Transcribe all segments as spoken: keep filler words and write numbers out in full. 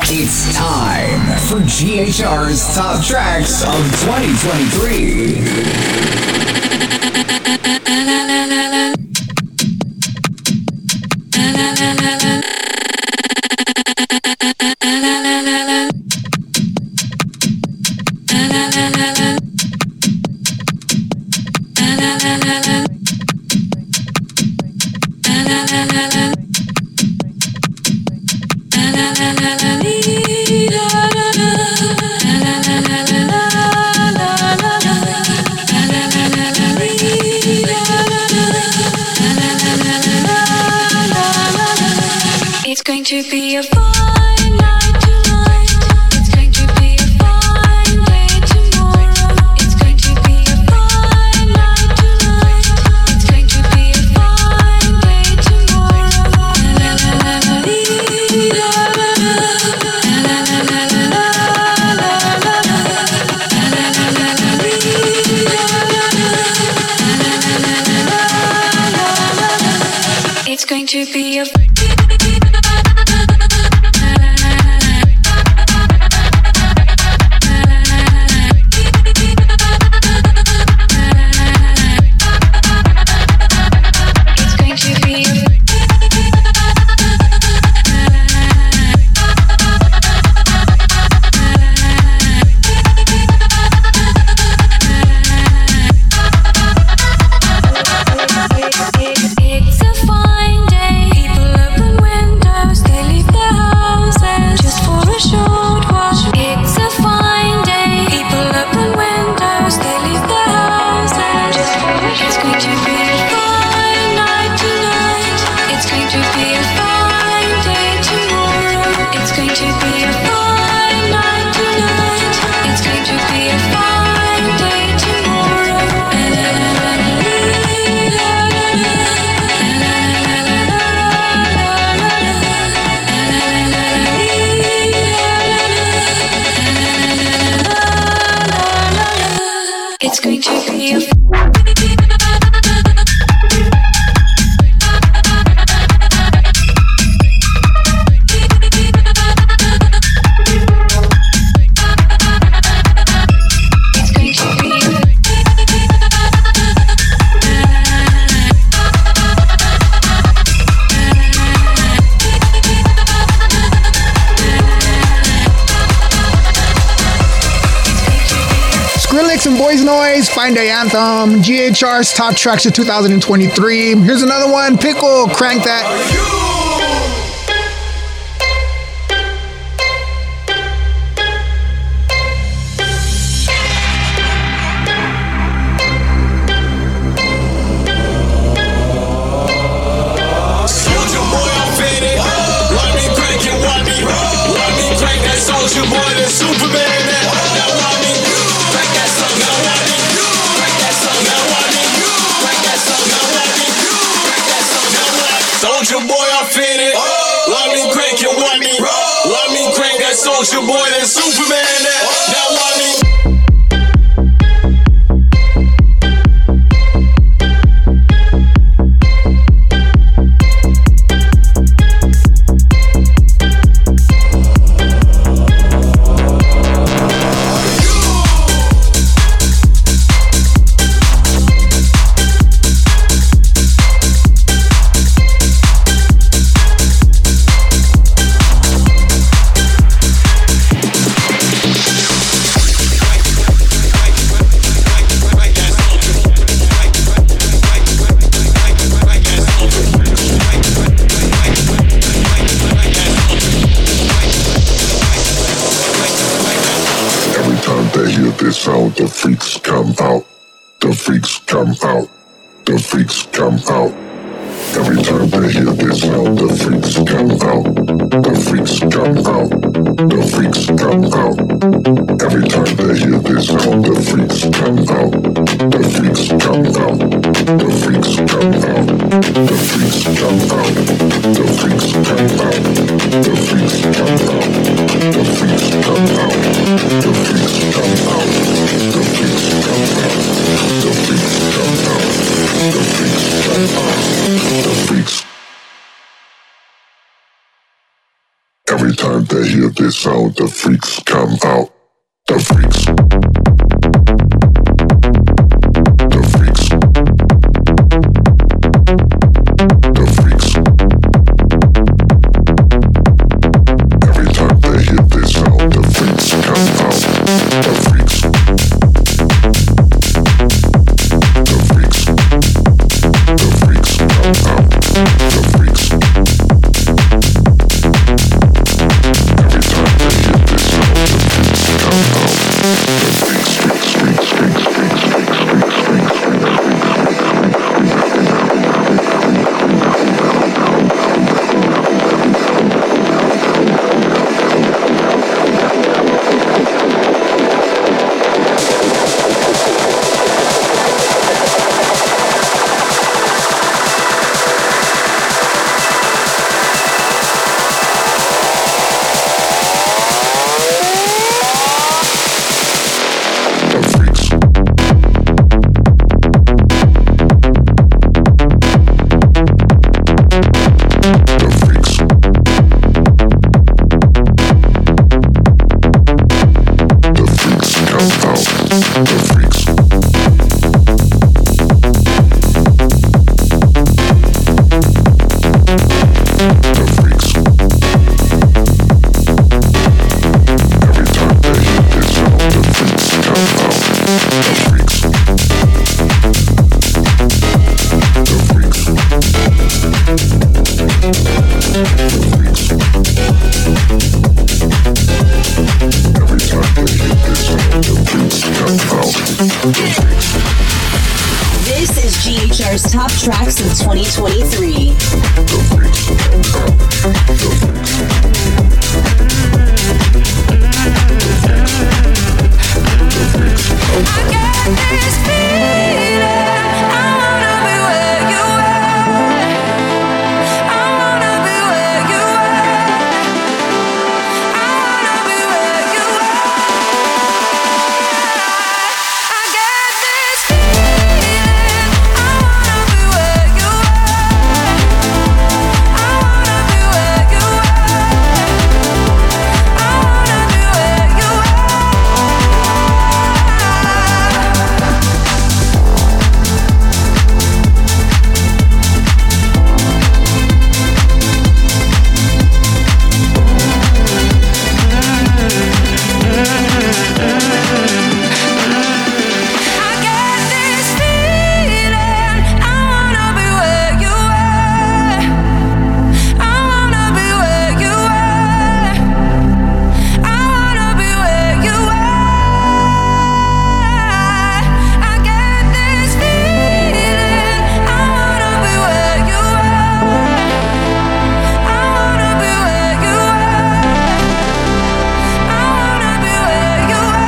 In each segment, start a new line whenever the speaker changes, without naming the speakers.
It's time for G H R's Top Tracks of twenty twenty-three.
It's going to be a fine night tonight. It's going to be a fine day tomorrow. It's going to be a fine night tonight. It's going to be a fine day tomorrow. La la la la la la. It's going to be a It's going to be a
and Boys Noise, Fine Day Anthem, G H R's Top Tracks of two thousand twenty-three. Here's another one, Pickle, Crank That.
Soldier boy, I fit it. Oh, let me crank it, want me. Roll. Let me crank that soldier boy, that Superman, that. Now want me.
Sound, the freaks come out, the freaks come out, the freaks come out. Every time they hear this sound, the freaks come out, the freaks come out, the freaks come out. Every time they hear this sound, the freaks come out, the freaks come out, the freaks come out, the freaks come out, the freaks come out, the freaks come out, the freaks come out, the freaks come out, the freaks come out, the freaks come out, the freaks come out, the freaks. Every time time they hear this sound, the freaks come out. The freaks. The freaks. The freaks. Every time they hear this sound, the freaks come out. The freaks. The freaks. The freaks come out. The freaks. Every time they hear this sound, the freaks come out. The freaks, freaks, freaks, freaks, freaks, freaks, freaks, freaks,
This is G H R's Top Tracks of twenty twenty-three.
I got this feeling, I wanna be where you are. I wanna be where you are. I wanna be where you are. I got this feeling, I wanna be where you are. I wanna be where you are. I wanna be where you are. I got this feeling, I wanna be where you are. I wanna be where you are. I wanna be where you are. I got this feeling, I wanna be where you are. I wanna be where you are. I wanna be where you are.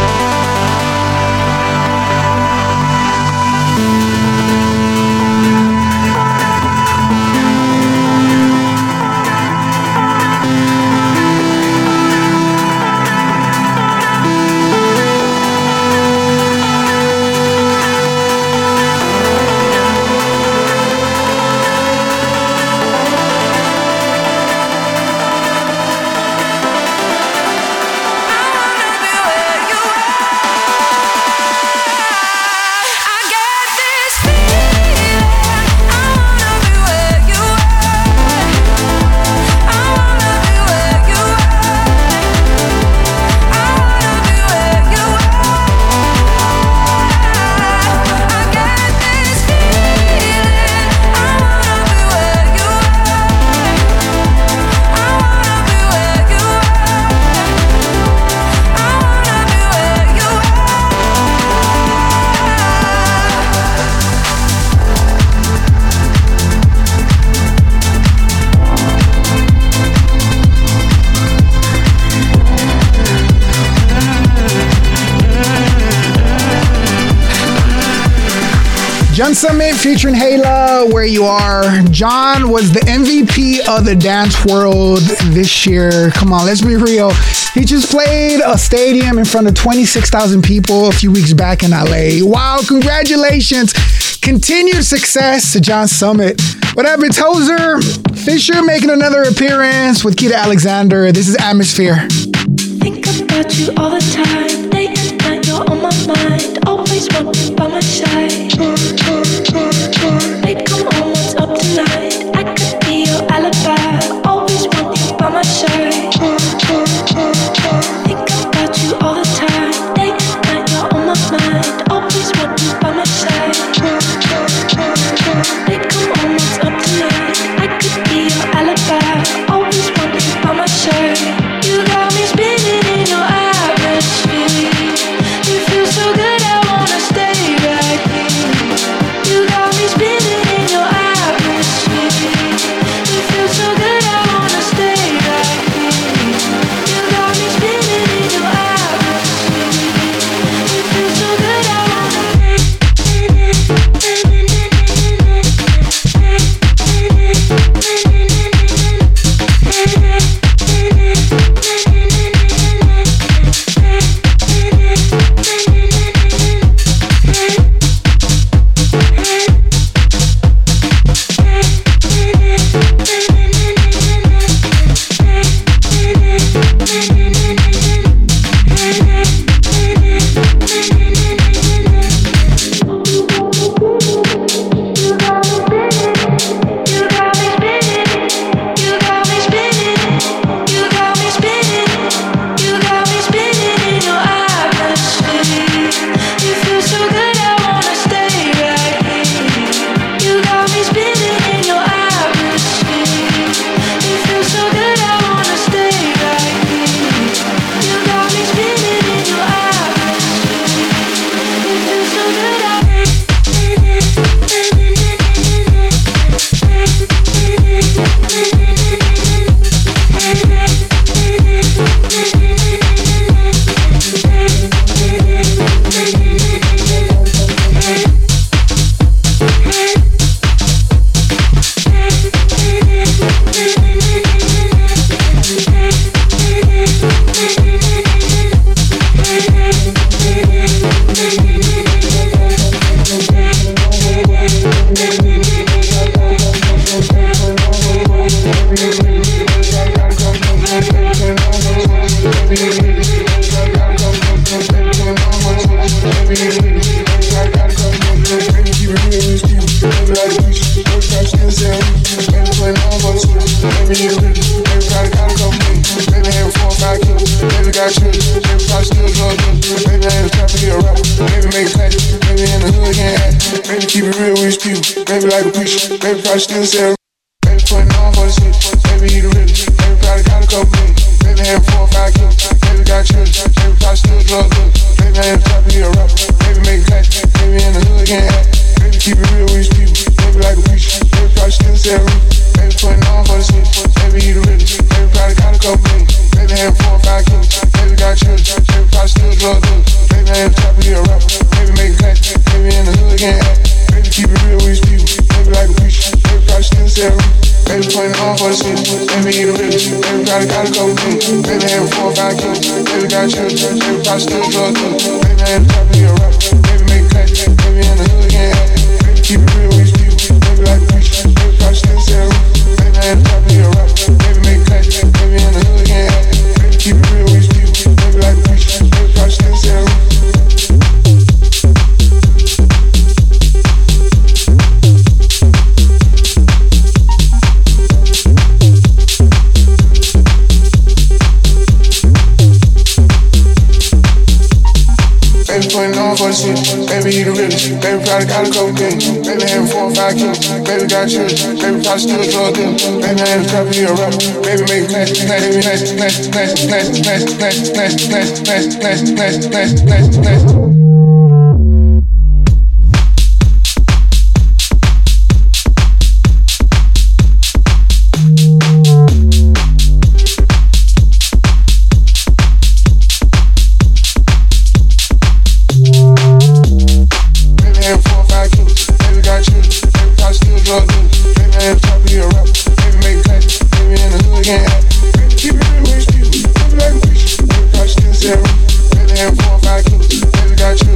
John Summit featuring Hayla, Where You Are. John was the M V P of the dance world this year. Come on, let's be real. He just played a stadium in front of twenty-six thousand people a few weeks back in L A. Wow, congratulations. Continued success to John Summit. What up, it's Hoser. Fisher making another appearance with Keita Alexander. This is Atmosphere.
Think about you all the time. Day and night, you're on my mind. Always want you by my side. Babe, come on, what's up tonight? I could be your alibi. Always want you by my side. Think about you all the time. Day and night, you're on my mind. Always want you by my side. Babe, come on, what's up tonight? I could be your alibi. Always want you by my side. You got me spinning in your atmosphere. You feel so good, I wanna stay right here. You got me spinning in your atmosphere. You feel so good, I wanna stay right here. You got me spinning in your atmosphere. You feel so good, I wanna stay.
Still say, baby, putting on for the shit. Baby, you the realest. Baby, probably got a couple million. Baby, had four or five kids. Baby, got children. Baby, probably still drug dealer. Baby, I ain't trying to be a rapper. Baby, make cash. Baby, in the hood, can't act. Baby, keep it real with these people. Baby, like a preacher. Baby, probably still say, baby, putting on for the shit. Baby, you the realest. Baby, probably got a couple million. Baby, had four or five kids. Baby, got children. Baby, probably still drug dealer. Baby, I ain't trying to be a rapper. Baby, make cash. Baby, in the hood, can't act. Baby, keep it real with these people. Baby, like a preacher. Still seven. Baby, putting on for the shit. Baby, you the realest. Baby, probably got a couple things. Baby, had four or five kids. Baby, got children. Baby, probably still drug dealer. Baby, I ain't trying to be a rapper. Baby, make cash. Baby, in the hood, can't act. Baby, keep it real with these people. Baby, like a preacher. Baby, probably still seven. Baby, I ain't trying to be a rapper. Baby, make cash. Baby, in the hood, can't act. Baby, keep it real with these people. Baby, like a preacher. Baby, probably still seven. Putting on for the shit. Baby, you the realest. Baby, probably got a couple things. Baby, having four or five kids. Baby, got children. Baby, probably still drug dealer. Baby, I ain't trying to be a rapper. Baby, make class, class, class, class, class, class, class, class, class, class, class, class, class, class, class. Got you.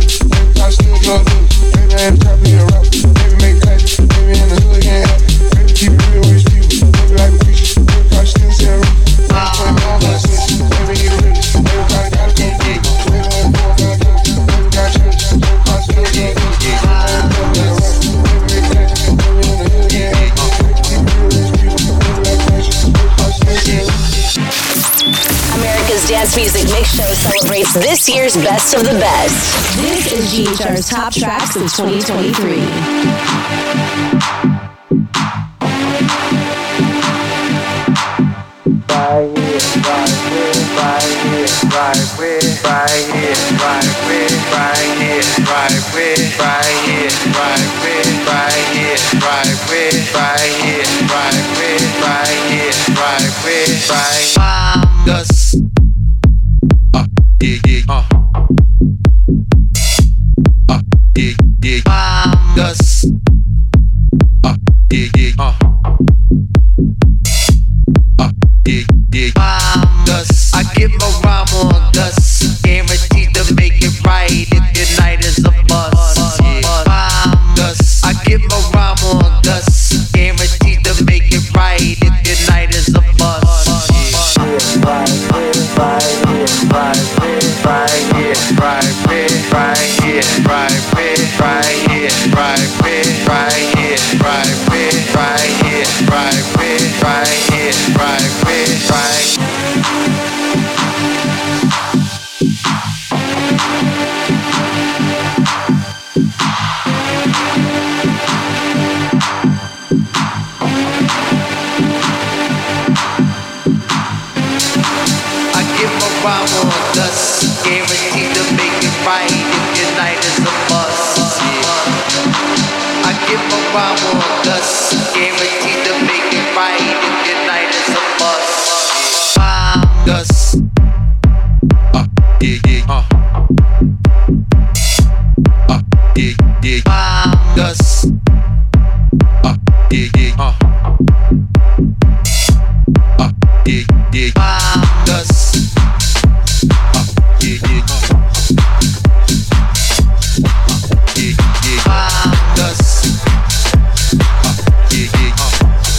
America's Dance Music Mix Show celebrates this year's best of the best. This is G H R's Top Tracks of twenty twenty-three.
Right here, right here, right here, right here, right here, right here, right here, right here, right here, right here, right here, right here, right here, right here, right here, right here. Gus. Uh, yeah, yeah, uh. Uh, yeah, yeah. Gus. Uh, yeah, yeah, uh. Yeah, yeah. Gus, I give a rhyme on Gus, guaranteed to make it right if your night is a bust. Yeah. Gus, I give a rhyme on Gus, guaranteed to make it right if your night is a bust. Yeah. Right here, right here, right here, right here, right here, right here, right here, right here, right here, right here, right here, right here, right here, right here, right here, right. I give a rhyme on Gus, guaranteed to make it right if your night is a bust. Yeah. I give a rhyme on Gus, guaranteed to make it right if your night is a bust. Yeah. Gus. Uh, yeah, yeah, uh. Uh, yeah, yeah. Gus. Uh, yeah, yeah, uh. Uh, yeah, yeah. Gus. Uh, yeah, yeah, uh. Yeah, yeah. Gus. Uh, yeah, yeah, uh.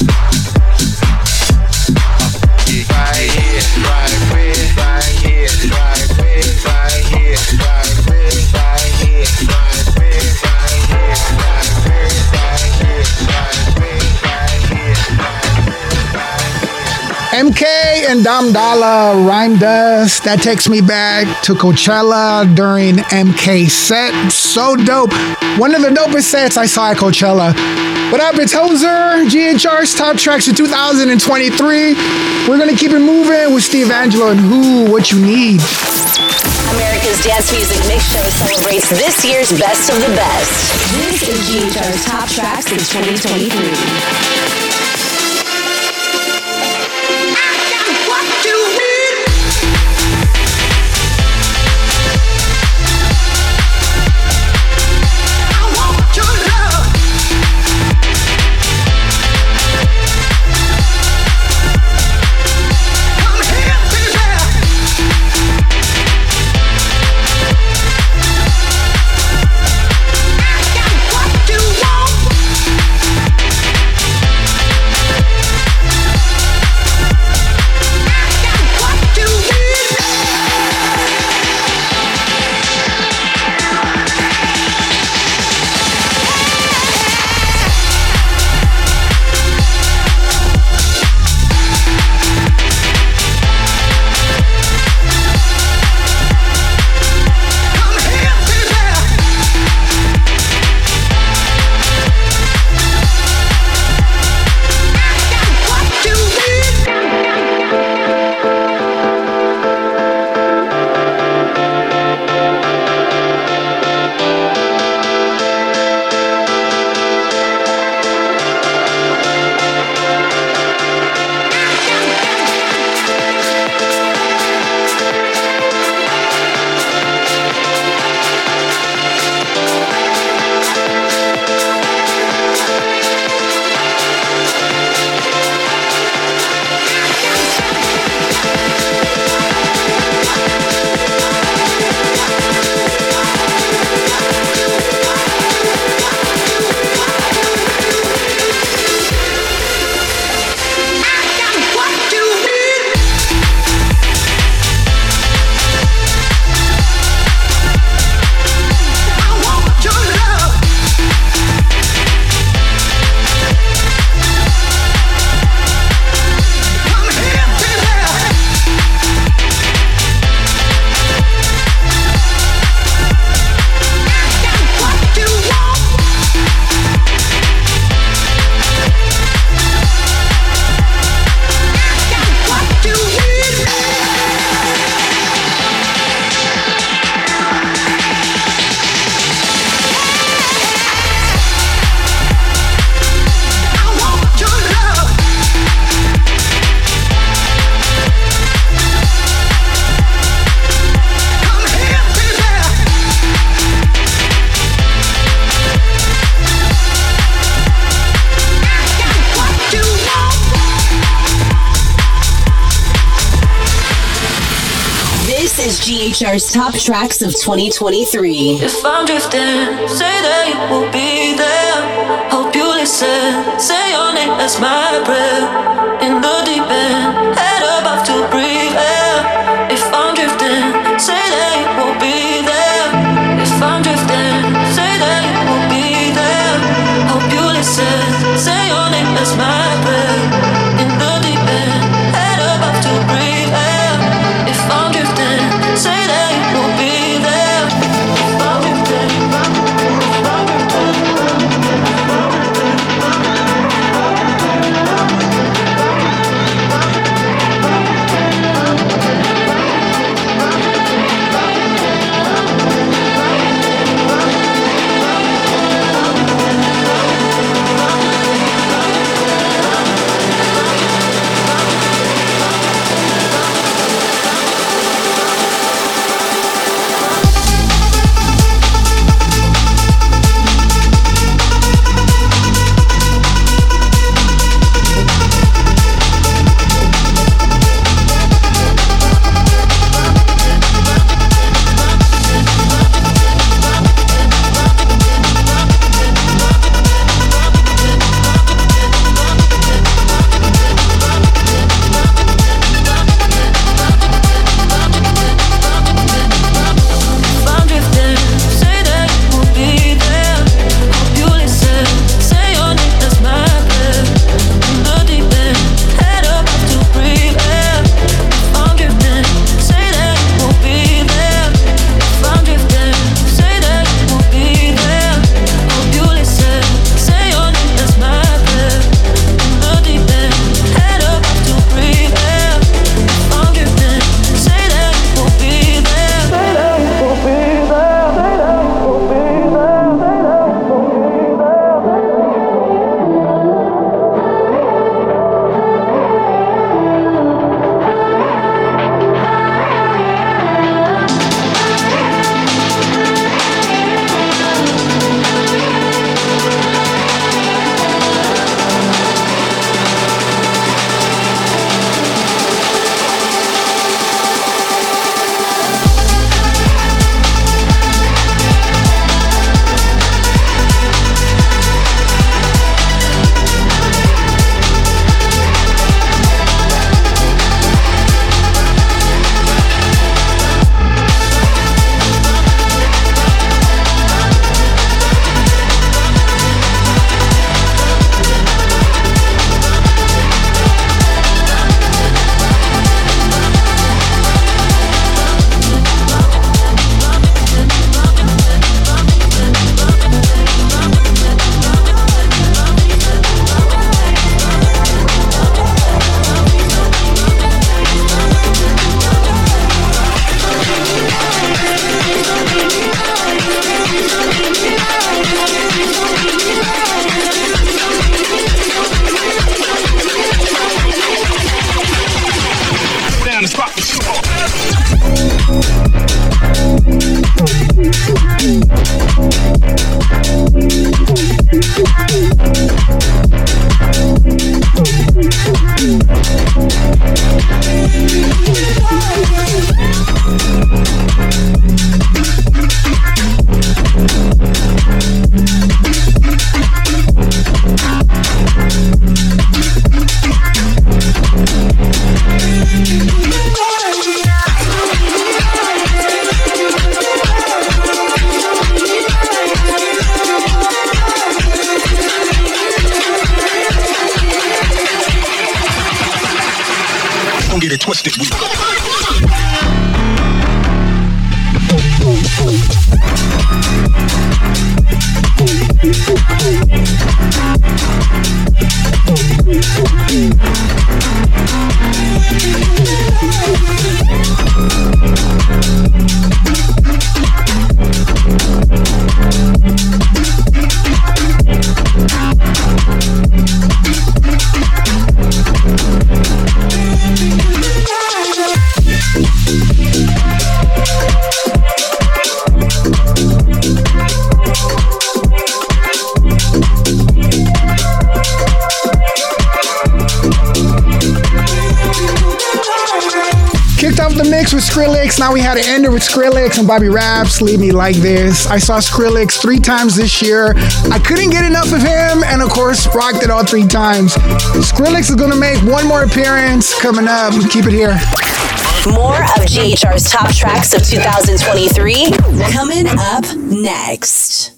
Right here, right here, right here, right here, right here, right here, right here, right here, right here, right here, right here.
M K and Dom Dalla rhymed us. That takes me back to Coachella during M K's set. So dope. One of the dopest sets I saw at Coachella. What up, it's Hoser, G H R's Top Tracks of two thousand twenty-three. We're going to keep it moving with Steve Angelo and Who, What You Need.
America's Dance Music Mix Show celebrates this year's best of the best. This is G H R's Top Tracks of twenty twenty-three.
I got what you want.
This is G H R's Top Tracks of twenty twenty-three.
If I'm drifting, say that you will be there. Hope you listen, say your name as my breath. In the deep end, head about to breathe air. If I'm drifting, say that you will be there. If I'm drifting, say that you will be there. Hope you listen, say your name as my breath. In the deep end, head about to breathe air. If I'm drifting, say that you will be there. If I'm drifting, if I'm drifting,
with Skrillex. Now we had to end it with Skrillex and Bobby Raps. Leave Me Like This. I saw Skrillex three times this year. I couldn't get enough of him, and of course, rocked it all three times. Skrillex is going to make one more appearance coming up. Keep it here.
More of G H R's top tracks of two thousand twenty-three coming up next.